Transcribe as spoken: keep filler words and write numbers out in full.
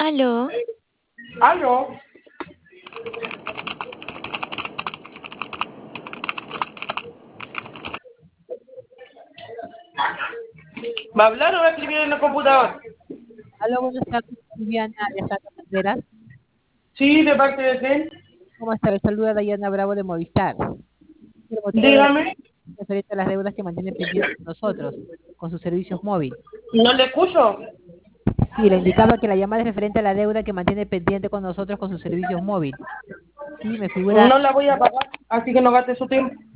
Aló. Aló. ¿Va a hablar o va a escribir en el computador? Aló, buenas tardes, Viviana Alejandra Banderas. Sí, ¿de parte de quién? ¿Cómo está? Le saluda Dayana Bravo de Movistar. El motivo de la Dígame. referente a las deudas que mantiene pendientes con nosotros, con sus servicios móviles. No le escucho. Sí, le indicaba que la llamada es referente a la deuda que mantiene pendiente con nosotros con sus servicios móviles. Sí, me figura, No la voy a pagar, así que no gaste su tiempo.